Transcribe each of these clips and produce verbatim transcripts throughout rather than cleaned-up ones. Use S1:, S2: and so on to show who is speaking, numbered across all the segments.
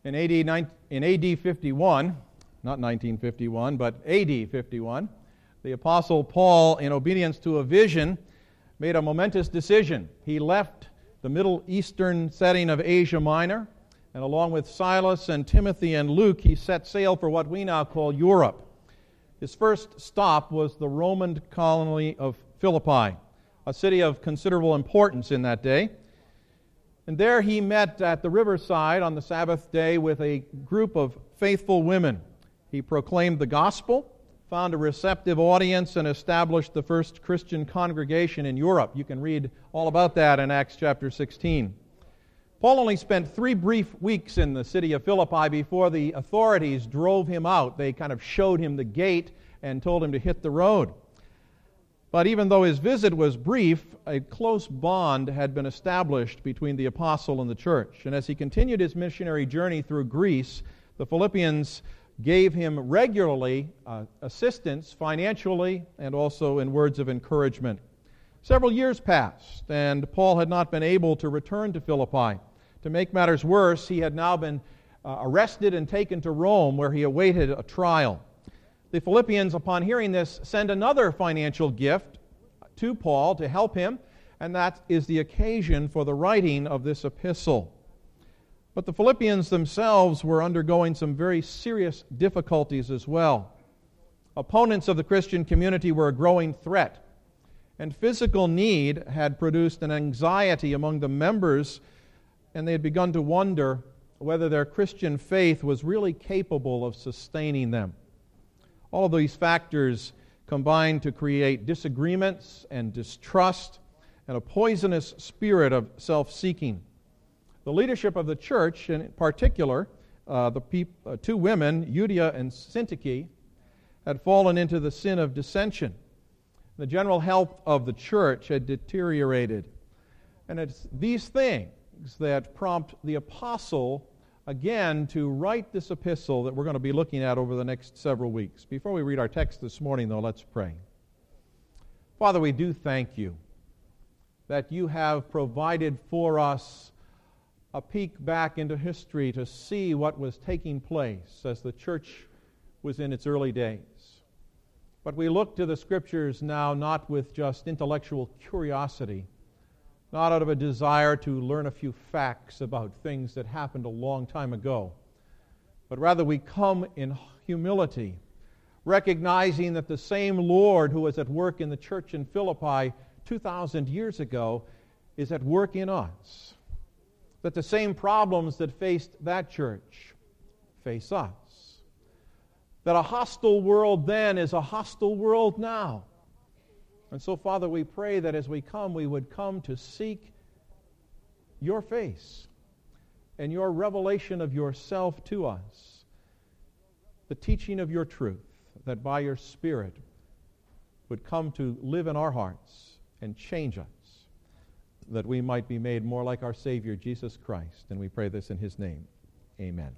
S1: In A D, in A D fifty-one, not nineteen fifty-one, but A D fifty-one, the Apostle Paul, in obedience to a vision, made a momentous decision. He left the Middle Eastern setting of Asia Minor, and along with Silas and Timothy and Luke, he set sail for what we now call Europe. His first stop was the Roman colony of Philippi, a city of considerable importance in that day. And there he met at the riverside on the Sabbath day with a group of faithful women. He proclaimed the gospel, found a receptive audience, and established the first Christian congregation in Europe. You can read all about that in Acts chapter sixteen. Paul only spent three brief weeks in the city of Philippi before the authorities drove him out. They kind of showed him the gate and told him to hit the road. But even though his visit was brief, a close bond had been established between the apostle and the church. And as he continued his missionary journey through Greece, the Philippians gave him regularly uh, assistance financially and also in words of encouragement. Several years passed, and Paul had not been able to return to Philippi. To make matters worse, he had now been uh, arrested and taken to Rome, where he awaited a trial. The Philippians, upon hearing this, send another financial gift to Paul to help him, and that is the occasion for the writing of this epistle. But the Philippians themselves were undergoing some very serious difficulties as well. Opponents of the Christian community were a growing threat, and physical need had produced an anxiety among the members, and they had begun to wonder whether their Christian faith was really capable of sustaining them. All of these factors combined to create disagreements and distrust and a poisonous spirit of self-seeking. The leadership of the church, in particular, uh, the peop- uh, two women, Euodia and Syntyche, had fallen into the sin of dissension. The general health of the church had deteriorated. And it's these things that prompt the apostle again to write this epistle that we're going to be looking at over the next several weeks. Before we read our text this morning, though, let's pray. Father, we do thank you that you have provided for us a peek back into history to see what was taking place as the church was in its early days. But we look to the Scriptures now not with just intellectual curiosity, not out of a desire to learn a few facts about things that happened a long time ago, but rather we come in humility, recognizing that the same Lord who was at work in the church in Philippi two thousand years ago is at work in us, that the same problems that faced that church face us, that a hostile world then is a hostile world now. And so, Father, we pray that as we come, we would come to seek your face and your revelation of yourself to us, the teaching of your truth, that by your Spirit would come to live in our hearts and change us, that we might be made more like our Savior, Jesus Christ. And we pray this in His name. Amen.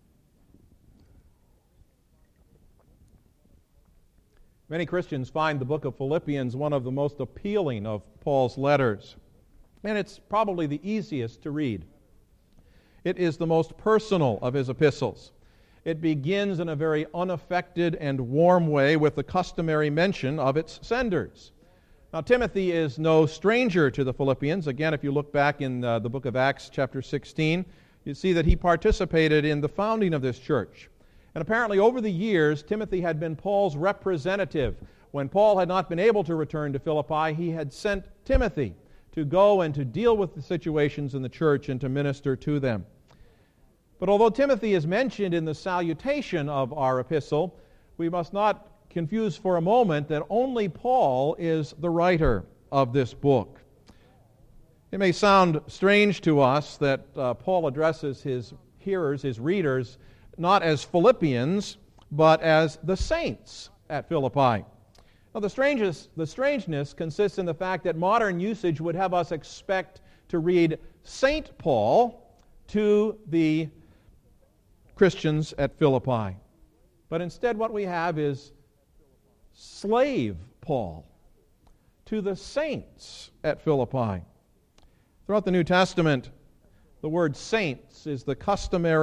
S1: Many Christians find the book of Philippians one of the most appealing of Paul's letters, and it's probably the easiest to read. It is the most personal of his epistles. It begins in a very unaffected and warm way with the customary mention of its senders. Now, Timothy is no stranger to the Philippians. Again, if you look back in uh, the book of Acts, chapter sixteen, you see that he participated in the founding of this church. And apparently over the years, Timothy had been Paul's representative. When Paul had not been able to return to Philippi, he had sent Timothy to go and to deal with the situations in the church and to minister to them. But although Timothy is mentioned in the salutation of our epistle, we must not confuse for a moment that only Paul is the writer of this book. It may sound strange to us that uh, Paul addresses his hearers, his readers, not as Philippians, but as the saints at Philippi. Now, the strangeness, the strangeness consists in the fact that modern usage would have us expect to read Saint Paul to the Christians at Philippi. But instead what we have is slave Paul to the saints at Philippi. Throughout the New Testament, the word saints is the customary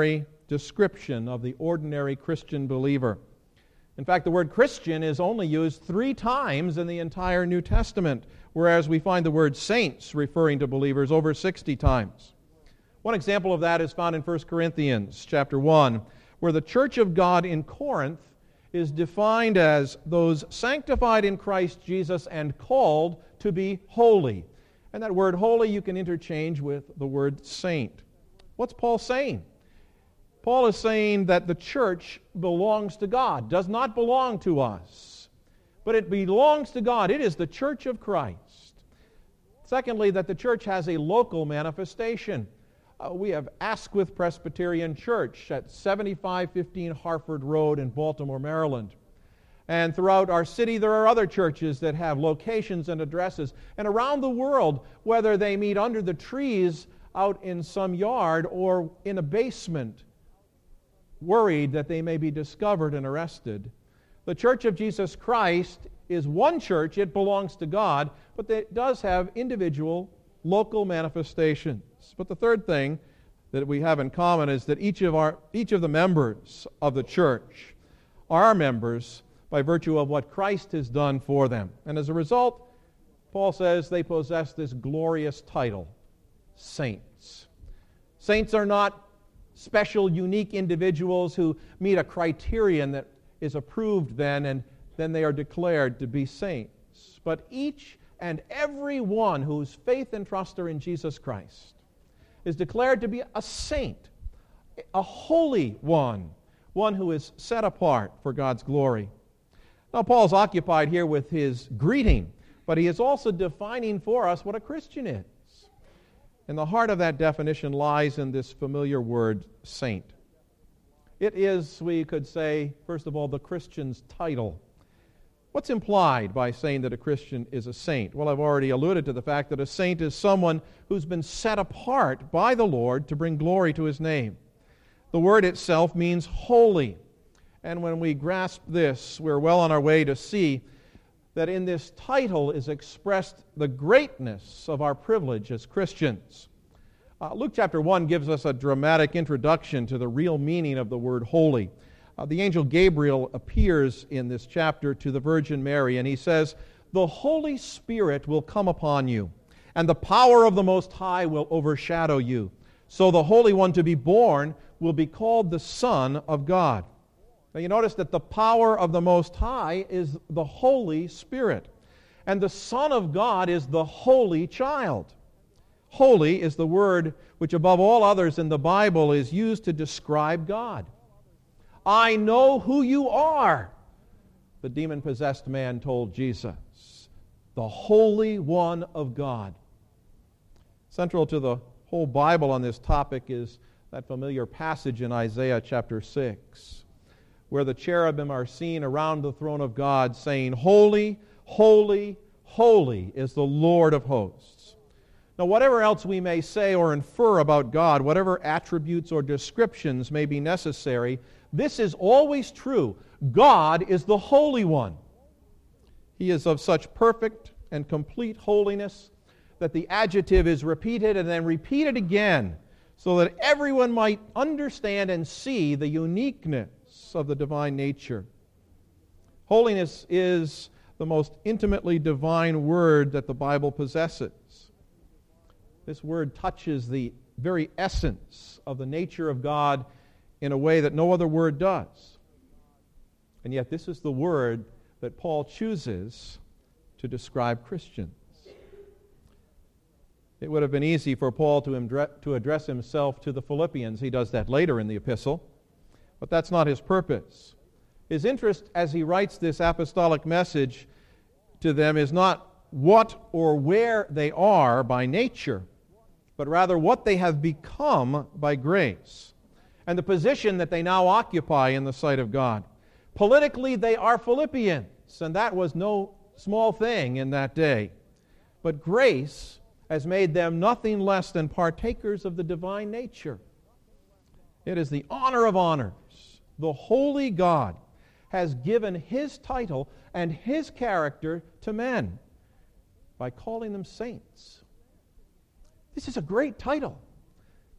S1: description of the ordinary Christian believer. In fact, the word Christian is only used three times in the entire New Testament, whereas we find the word saints referring to believers over sixty times. One example of that is found in First Corinthians chapter one, where the church of God in Corinth is defined as those sanctified in Christ Jesus and called to be holy. And that word holy you can interchange with the word saint. What's Paul saying? Paul is saying that the church belongs to God, does not belong to us, but it belongs to God. It is the church of Christ. Secondly, that the church has a local manifestation. Uh, we have Asquith Presbyterian Church at seventy-five fifteen Harford Road in Baltimore, Maryland. And throughout our city, there are other churches that have locations and addresses. And around the world, whether they meet under the trees out in some yard or in a basement, worried that they may be discovered and arrested. The Church of Jesus Christ is one church. It belongs to God, but it does have individual local manifestations. But the third thing that we have in common is that each of our each of the members of the church are members by virtue of what Christ has done for them. And as a result, Paul says they possess this glorious title, saints. Saints are not special, unique individuals who meet a criterion that is approved then, and then they are declared to be saints. But each and every one whose faith and trust are in Jesus Christ is declared to be a saint, a holy one, one who is set apart for God's glory. Now, Paul's occupied here with his greeting, but he is also defining for us what a Christian is. And the heart of that definition lies in this familiar word, saint. It is, we could say, first of all, the Christian's title. What's implied by saying that a Christian is a saint? Well, I've already alluded to the fact that a saint is someone who's been set apart by the Lord to bring glory to His name. The word itself means holy. And when we grasp this, we're well on our way to see that in this title is expressed the greatness of our privilege as Christians. Uh, Luke chapter one gives us a dramatic introduction to the real meaning of the word holy. Uh, the angel Gabriel appears in this chapter to the Virgin Mary, and he says, "The Holy Spirit will come upon you, and the power of the Most High will overshadow you. So the Holy One to be born will be called the Son of God." Now you notice that the power of the Most High is the Holy Spirit, and the Son of God is the Holy Child. Holy is the word which above all others in the Bible is used to describe God. "I know who you are," the demon-possessed man told Jesus, the Holy One of God. Central to the whole Bible on this topic is that familiar passage in Isaiah chapter six, where the cherubim are seen around the throne of God saying, "Holy, holy, holy is the Lord of hosts." Now, whatever else we may say or infer about God, whatever attributes or descriptions may be necessary, this is always true. God is the Holy One. He is of such perfect and complete holiness that the adjective is repeated and then repeated again so that everyone might understand and see the uniqueness of the divine nature. Holiness is the most intimately divine word that the Bible possesses. This word touches the very essence of the nature of God in a way that no other word does. And yet this is the word that Paul chooses to describe Christians. It would have been easy for Paul to, to address himself to the Philippians. He does that later in the epistle. But that's not his purpose. His interest as he writes this apostolic message to them is not what or where they are by nature, but rather what they have become by grace, and the position that they now occupy in the sight of God. Politically, they are Philippians, and that was no small thing in that day. But grace has made them nothing less than partakers of the divine nature. It is the honor of honors. The holy God has given His title and His character to men by calling them saints. This is a great title.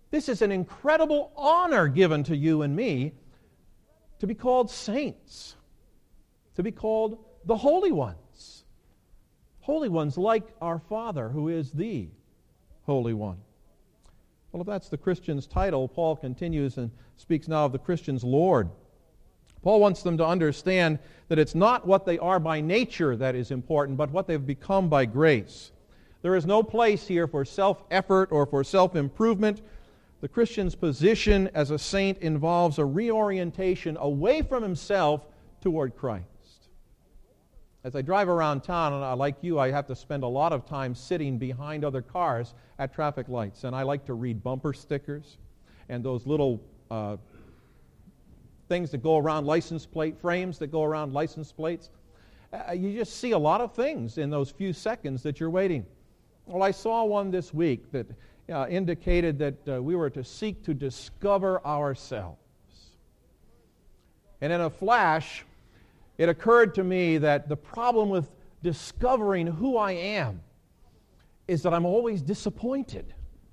S1: This is an incredible honor given to you and me to be called saints, to be called the holy ones. Holy ones like our Father who is the Holy One. Well, if that's the Christian's title, Paul continues and speaks now of the Christian's Lord. Paul wants them to understand that it's not what they are by nature that is important, but what they've become by grace. There is no place here for self-effort or for self-improvement. The Christian's position as a saint involves a reorientation away from himself toward Christ. As I drive around town, and I, like you, I have to spend a lot of time sitting behind other cars at traffic lights, and I like to read bumper stickers and those little uh, things that go around license plate, frames that go around license plates. Uh, you just see a lot of things in those few seconds that you're waiting. Well, I saw one this week that uh, indicated that uh, we were to seek to discover ourselves. And in a flash, it occurred to me that the problem with discovering who I am is that I'm always disappointed.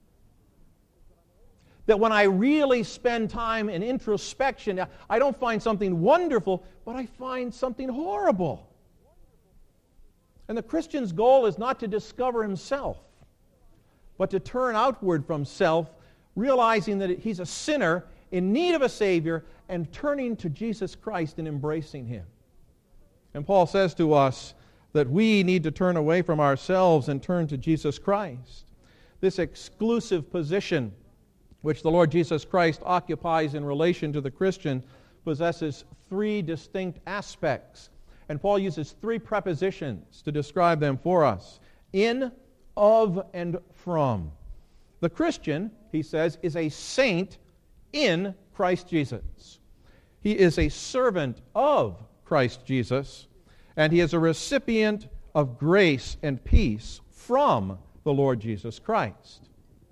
S1: That when I really spend time in introspection, I don't find something wonderful, but I find something horrible. And the Christian's goal is not to discover himself, but to turn outward from self, realizing that he's a sinner in need of a Savior, and turning to Jesus Christ and embracing Him. And Paul says to us that we need to turn away from ourselves and turn to Jesus Christ. This exclusive position which the Lord Jesus Christ occupies in relation to the Christian possesses three distinct aspects. And Paul uses three prepositions to describe them for us. In, of, and from. The Christian, he says, is a saint in Christ Jesus. He is a servant of Christ Jesus, and he is a recipient of grace and peace from the Lord Jesus Christ.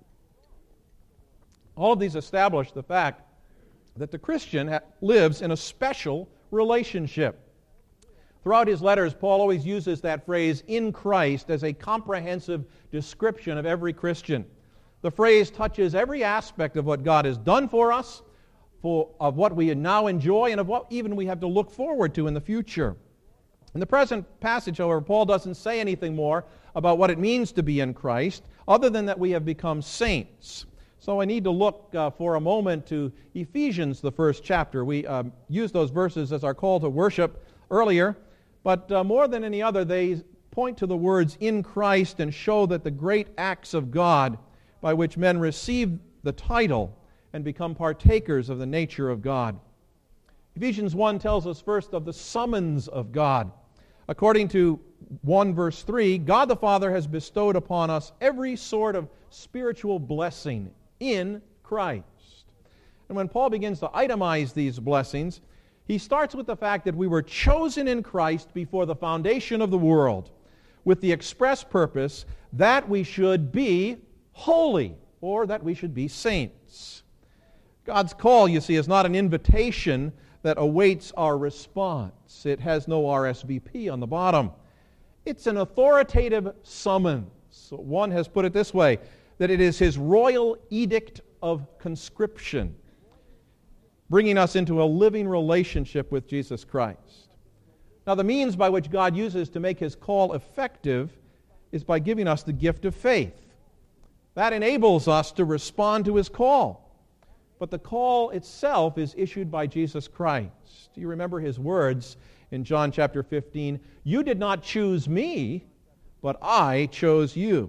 S1: All of these establish the fact that the Christian ha- lives in a special relationship. Throughout his letters, Paul always uses that phrase, in Christ, as a comprehensive description of every Christian. The phrase touches every aspect of what God has done for us, for, of what we now enjoy, and of what even we have to look forward to in the future. In the present passage, however, Paul doesn't say anything more about what it means to be in Christ, other than that we have become saints. So I need to look uh, for a moment to Ephesians, the first chapter. We uh, used those verses as our call to worship earlier, but uh, more than any other, they point to the words in Christ and show that the great acts of God by which men receive the title and become partakers of the nature of God. Ephesians one tells us first of the summons of God. According to one verse three, God the Father has bestowed upon us every sort of spiritual blessing in Christ. And when Paul begins to itemize these blessings, he starts with the fact that we were chosen in Christ before the foundation of the world, with the express purpose that we should be holy, or that we should be saints. God's call, you see, is not an invitation that awaits our response. It has no R S V P on the bottom. It's an authoritative summons. So one has put it this way, that it is His royal edict of conscription, bringing us into a living relationship with Jesus Christ. Now, the means by which God uses to make His call effective is by giving us the gift of faith. That enables us to respond to His call. But the call itself is issued by Jesus Christ. Do you remember His words in John chapter fifteen? You did not choose me, but I chose you.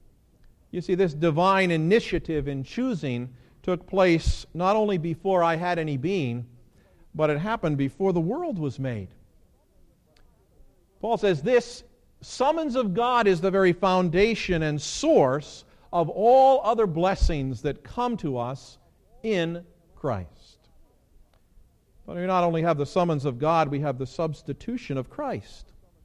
S1: You see, this divine initiative in choosing took place not only before I had any being, but it happened before the world was made. Paul says this summons of God is the very foundation and source of all other blessings that come to us in Christ. But we not only have the summons of God, we have the substitution of Christ.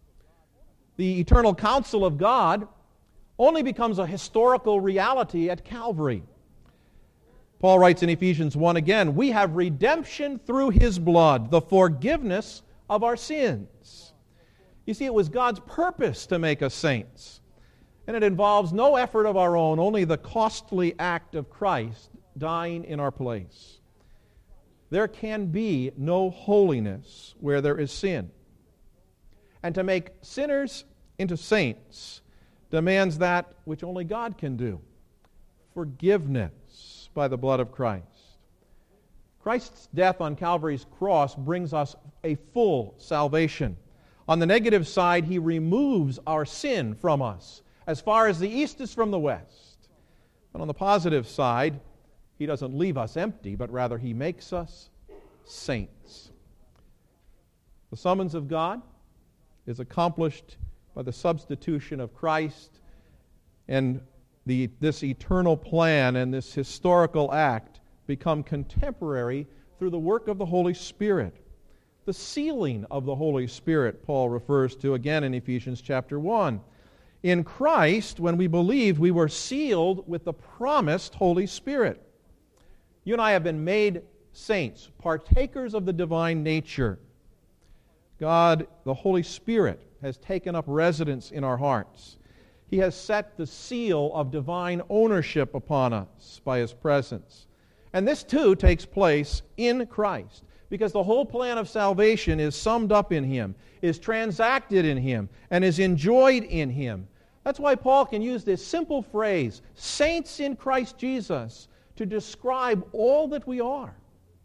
S1: The eternal counsel of God only becomes a historical reality at Calvary. Paul writes in Ephesians one again, we have redemption through His blood, the forgiveness of our sins. You see, it was God's purpose to make us saints. And it involves no effort of our own, only the costly act of Christ dying in our place. There can be no holiness where there is sin. And to make sinners into saints demands that which only God can do: forgiveness by the blood of Christ. Christ's death on Calvary's cross brings us a full salvation. On the negative side, He removes our sin from us as far as the east is from the west. But on the positive side, He doesn't leave us empty, but rather He makes us saints. The summons of God is accomplished by the substitution of Christ, and the, this eternal plan and this historical act become contemporary through the work of the Holy Spirit. The sealing of the Holy Spirit, Paul refers to again in Ephesians chapter one. In Christ, when we believed, we were sealed with the promised Holy Spirit. You and I have been made saints, partakers of the divine nature. God, the Holy Spirit, has taken up residence in our hearts. He has set the seal of divine ownership upon us by His presence. And this too takes place in Christ, because the whole plan of salvation is summed up in Him, is transacted in Him, and is enjoyed in Him. That's why Paul can use this simple phrase, saints in Christ Jesus, to describe all that we are.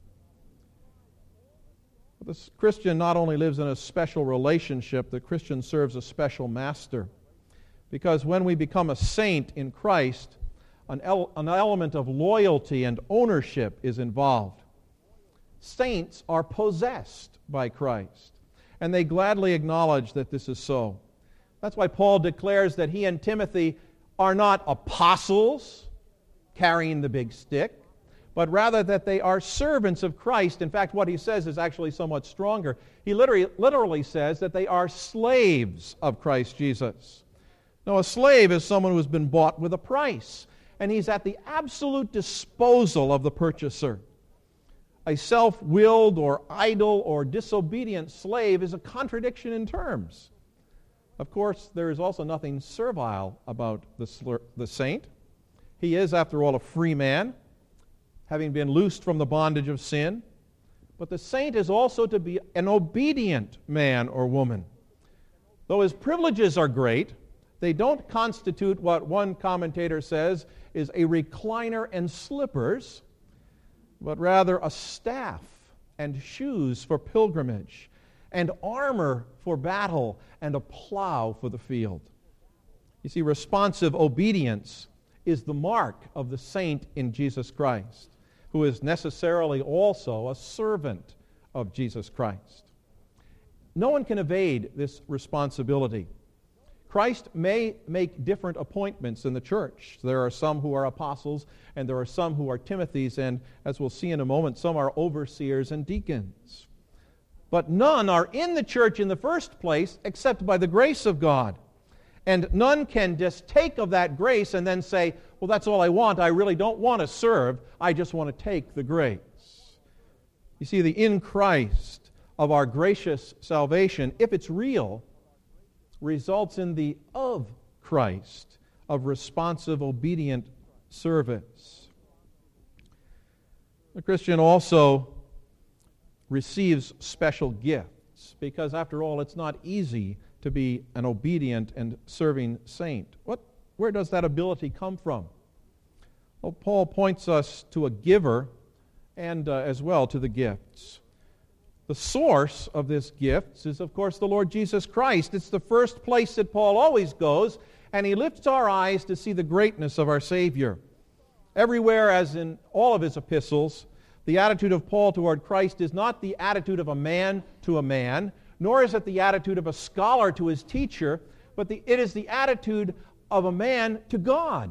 S1: The Christian not only lives in a special relationship, the Christian serves a special master. Because when we become a saint in Christ, an, el- an element of loyalty and ownership is involved. Saints are possessed by Christ, and they gladly acknowledge that this is so. That's why Paul declares that he and Timothy are not apostles carrying the big stick, but rather that they are servants of Christ. In fact, what he says is actually somewhat stronger. He literally, literally says that they are slaves of Christ Jesus. Now, a slave is someone who has been bought with a price, and he's at the absolute disposal of the purchaser. A self-willed or idle or disobedient slave is a contradiction in terms. Of course, there is also nothing servile about the, slur- the saint. He is, after all, a free man, having been loosed from the bondage of sin. But the saint is also to be an obedient man or woman. Though his privileges are great, they don't constitute what one commentator says is a recliner and slippers, but rather a staff and shoes for pilgrimage, and armor for battle, and a plow for the field. You see, responsive obedience is the mark of the saint in Jesus Christ, who is necessarily also a servant of Jesus Christ. No one can evade this responsibility. Christ may make different appointments in the church. There are some who are apostles, and there are some who are Timothys, and as we'll see in a moment, some are overseers and deacons. But none are in the church in the first place except by the grace of God. And none can just take of that grace and then say, well, that's all I want. I really don't want to serve. I just want to take the grace. You see, the in Christ of our gracious salvation, if it's real, results in the of Christ, of responsive, obedient service. The Christian also receives special gifts, because after all, it's not easy to be an obedient and serving saint. What, where does that ability come from? Well, Paul points us to a giver and uh, as well to the gifts. The source of this gift is, of course, the Lord Jesus Christ. It's the first place that Paul always goes, and he lifts our eyes to see the greatness of our Savior. Everywhere, as in all of his epistles, the attitude of Paul toward Christ is not the attitude of a man to a man, nor is it the attitude of a scholar to his teacher, but the, it is the attitude of a man to God.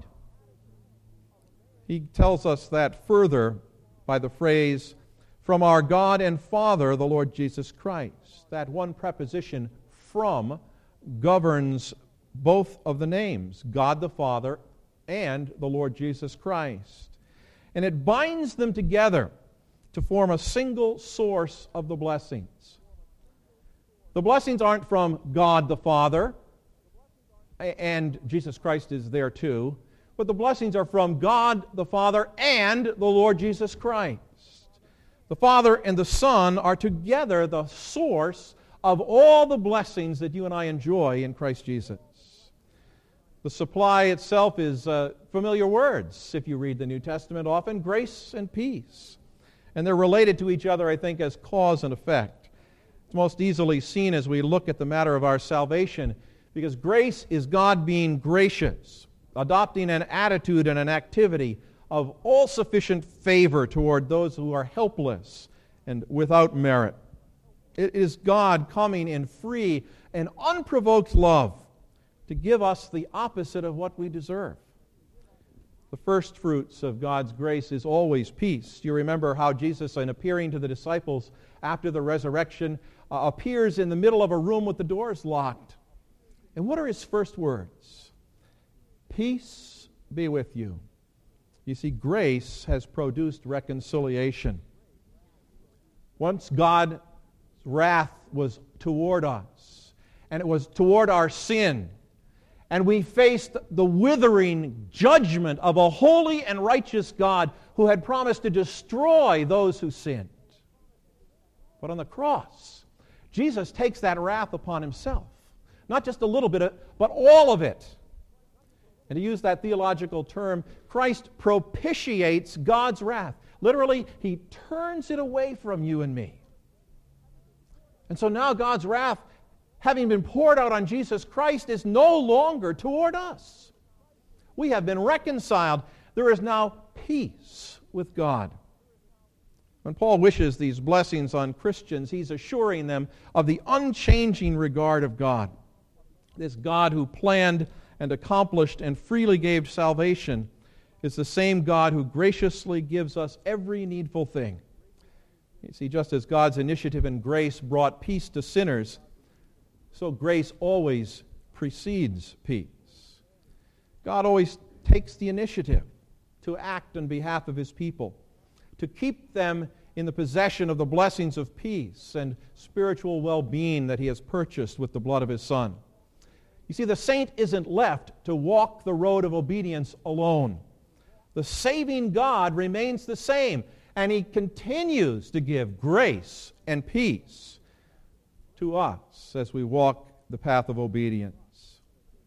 S1: He tells us that further by the phrase, from our God and Father, the Lord Jesus Christ. That one preposition, from, governs both of the names, God the Father and the Lord Jesus Christ. And it binds them together to form a single source of the blessings. The blessings aren't from God the Father, and Jesus Christ is there too. but the blessings are from God the Father and the Lord Jesus Christ. The Father and the Son are together the source of all the blessings that you and I enjoy in Christ Jesus. The supply itself is uh, familiar words, if you read the New Testament often, grace and peace. And they're related to each other, I think, as cause and effect. It's most easily seen as we look at the matter of our salvation, because grace is God being gracious, adopting an attitude and an activity of all-sufficient favor toward those who are helpless and without merit. It is God coming in free and unprovoked love to give us the opposite of what we deserve. The first fruits of God's grace is always peace. You remember how Jesus, in appearing to the disciples after the resurrection, uh, appears in the middle of a room with the doors locked. And what are his first words? Peace be with you. You see, grace has produced reconciliation. Once God's wrath was toward us, and it was toward our sin, and we faced the withering judgment of a holy and righteous God who had promised to destroy those who sinned. But on the cross, Jesus takes that wrath upon himself. Not just a little bit, of, but all of it. And to use that theological term, Christ propitiates God's wrath. Literally, he turns it away from you and me. And so now God's wrath, having been poured out on Jesus Christ, is no longer toward us. We have been reconciled. There is now peace with God. When Paul wishes these blessings on Christians, he's assuring them of the unchanging regard of God. This God who planned and accomplished and freely gave salvation is the same God who graciously gives us every needful thing. You see, just as God's initiative and grace brought peace to sinners, so grace always precedes peace. God always takes the initiative to act on behalf of his people, to keep them in the possession of the blessings of peace and spiritual well-being that he has purchased with the blood of his Son. You see, the saint isn't left to walk the road of obedience alone. The saving God remains the same, and he continues to give grace and peace to us as we walk the path of obedience.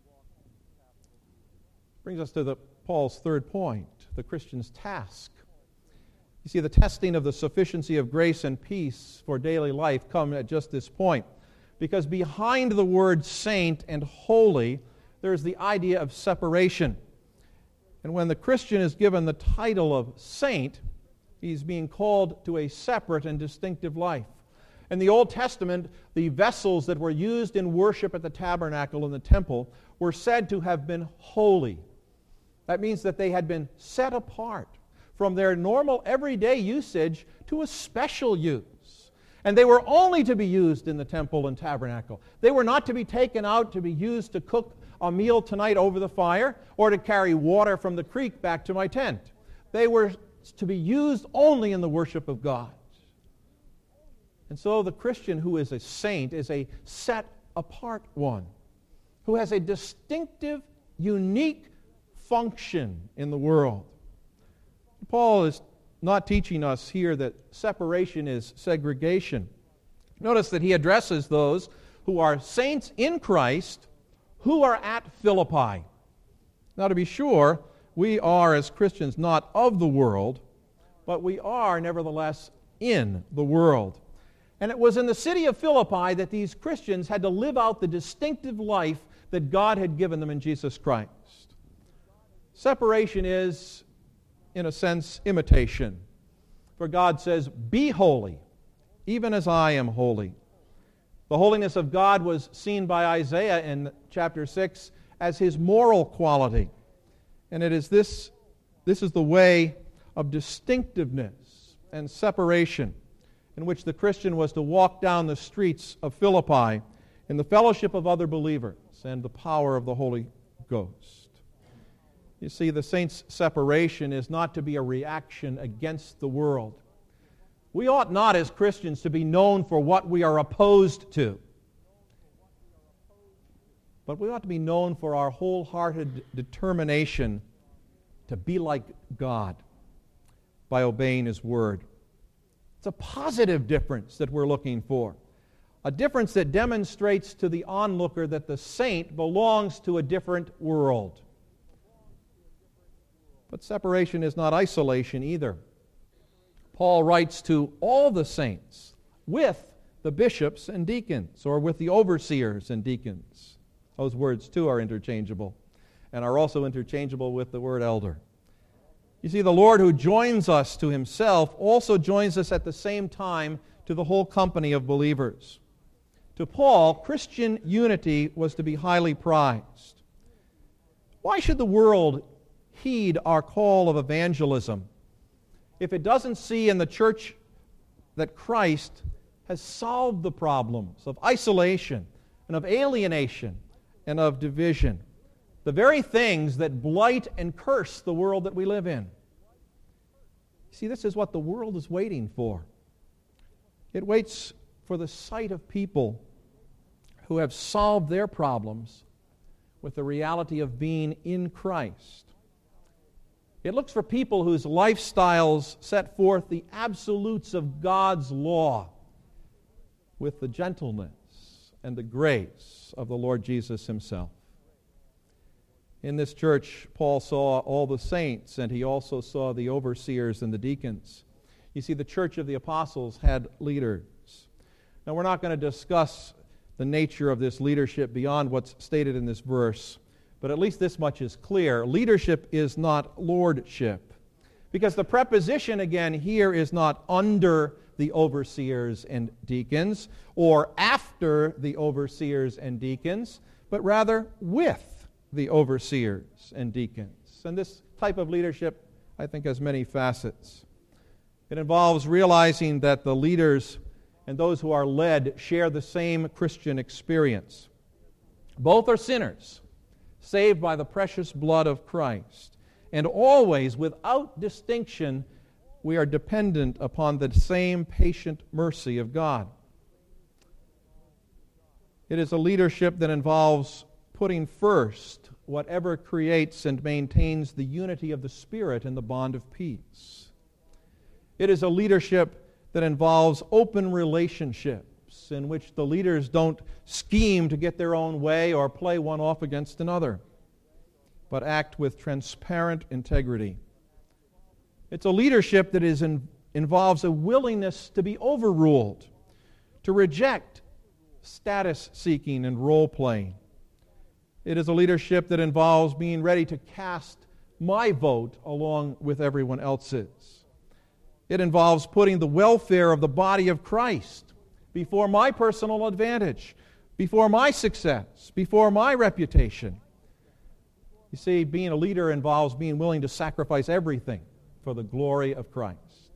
S1: Brings us to the, Paul's third point, the Christian's task. You see, the testing of the sufficiency of grace and peace for daily life come at just this point, because behind the word saint and holy, there's the idea of separation. And when the Christian is given the title of saint, he's being called to a separate and distinctive life. In the Old Testament, the vessels that were used in worship at the tabernacle and the temple were said to have been holy. That means that they had been set apart from their normal everyday usage to a special use. And they were only to be used in the temple and tabernacle. They were not to be taken out to be used to cook a meal tonight over the fire or to carry water from the creek back to my tent. They were to be used only in the worship of God. And so the Christian who is a saint is a set-apart one, who has a distinctive, unique function in the world. Paul is not teaching us here that separation is segregation. Notice that he addresses those who are saints in Christ who are at Philippi. Now, to be sure, we are, as Christians, not of the world, but we are, nevertheless, in the world. And it was in the city of Philippi that these Christians had to live out the distinctive life that God had given them in Jesus Christ. Separation is, in a sense, imitation. For God says, "Be holy, even as I am holy." The holiness of God was seen by Isaiah in chapter six as his moral quality. And it is this, this is the way of distinctiveness and separation in which the Christian was to walk down the streets of Philippi in the fellowship of other believers and the power of the Holy Ghost. You see, the saints' separation is not to be a reaction against the world. We ought not, as Christians, to be known for what we are opposed to. But we ought to be known for our wholehearted determination to be like God by obeying His Word. It's a positive difference that we're looking for. A difference that demonstrates to the onlooker that the saint belongs to a different world. But separation is not isolation either. Paul writes to all the saints with the bishops and deacons, or with the overseers and deacons. Those words too are interchangeable, and are also interchangeable with the word elder. You see, the Lord who joins us to Himself also joins us at the same time to the whole company of believers. To Paul, Christian unity was to be highly prized. Why should the world heed our call of evangelism if it doesn't see in the church that Christ has solved the problems of isolation and of alienation and of division, the very things that blight and curse the world that we live in? See, this is what the world is waiting for. It waits for the sight of people who have solved their problems with the reality of being in Christ. It looks for people whose lifestyles set forth the absolutes of God's law with the gentleness and the grace of the Lord Jesus Himself. In this church, Paul saw all the saints, and he also saw the overseers and the deacons. You see, the church of the apostles had leaders. Now, we're not going to discuss the nature of this leadership beyond what's stated in this verse, but at least this much is clear. Leadership is not lordship, because the preposition again here is not under the overseers and deacons, or after the overseers and deacons, but rather with the overseers and deacons. And this type of leadership, I think, has many facets. It involves realizing that the leaders and those who are led share the same Christian experience. Both are sinners, saved by the precious blood of Christ. And always, without distinction, we are dependent upon the same patient mercy of God. It is a leadership that involves putting first whatever creates and maintains the unity of the Spirit in the bond of peace. It is a leadership that involves open relationships in which the leaders don't scheme to get their own way or play one off against another, but act with transparent integrity. It's a leadership that is in, involves a willingness to be overruled, to reject status seeking and role playing. It is a leadership that involves being ready to cast my vote along with everyone else's. It involves putting the welfare of the body of Christ before my personal advantage, before my success, before my reputation. You see, being a leader involves being willing to sacrifice everything for the glory of Christ.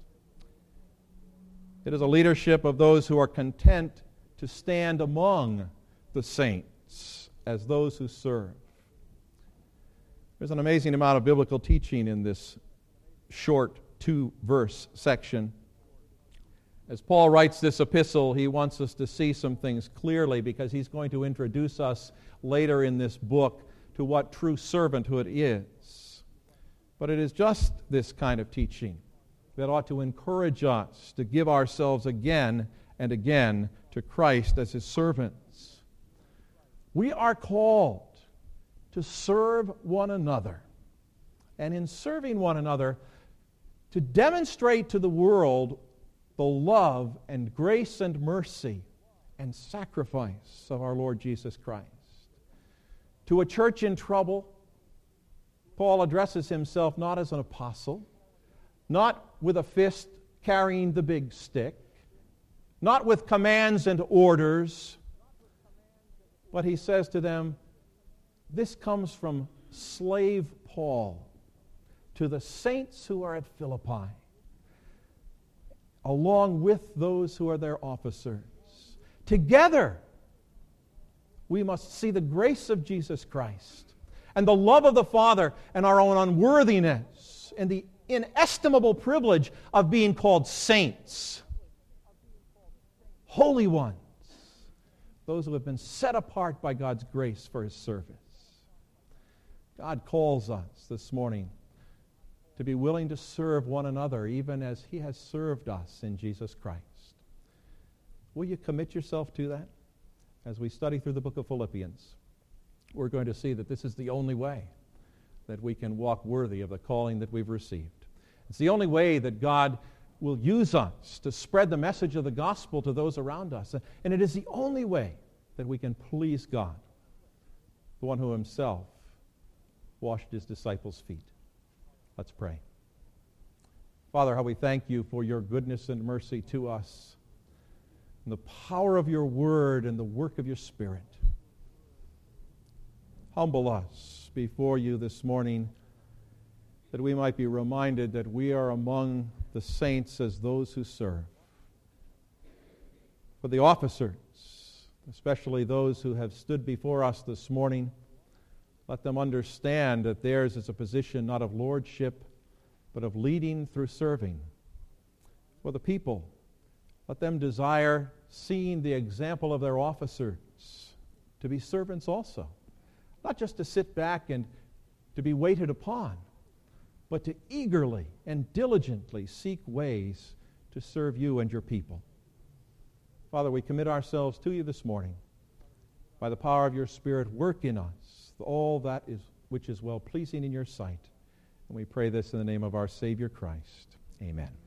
S1: It is a leadership of those who are content to stand among the saints as those who serve. There's an amazing amount of biblical teaching in this short two-verse section. As Paul writes this epistle, he wants us to see some things clearly because he's going to introduce us later in this book to what true servanthood is. But it is just this kind of teaching that ought to encourage us to give ourselves again and again to Christ as His servants. We are called to serve one another, and in serving one another, to demonstrate to the world the love and grace and mercy and sacrifice of our Lord Jesus Christ. To a church in trouble, Paul addresses himself not as an apostle, not with a fist carrying the big stick, not with commands and orders, but he says to them, this comes from slave Paul to the saints who are at Philippi, along with those who are their officers. Together, we must see the grace of Jesus Christ and the love of the Father and our own unworthiness and the inestimable privilege of being called saints, holy ones, those who have been set apart by God's grace for His service. God calls us this morning to be willing to serve one another, even as he has served us in Jesus Christ. Will you commit yourself to that? As we study through the book of Philippians, we're going to see that this is the only way that we can walk worthy of the calling that we've received. It's the only way that God will use us to spread the message of the gospel to those around us. And it is the only way that we can please God, the one who himself washed his disciples' feet. Let's pray. Father, how we thank you for your goodness and mercy to us, and the power of your word and the work of your Spirit. Humble us before you this morning, that we might be reminded that we are among the saints as those who serve. For the officers, especially those who have stood before us this morning, let them understand that theirs is a position not of lordship, but of leading through serving. For the people, let them desire seeing the example of their officers to be servants also. Not just to sit back and to be waited upon, but to eagerly and diligently seek ways to serve you and your people. Father, we commit ourselves to you this morning. By the power of your Spirit, work in us all that is which is well-pleasing in your sight. And we pray this in the name of our Savior Christ. Amen.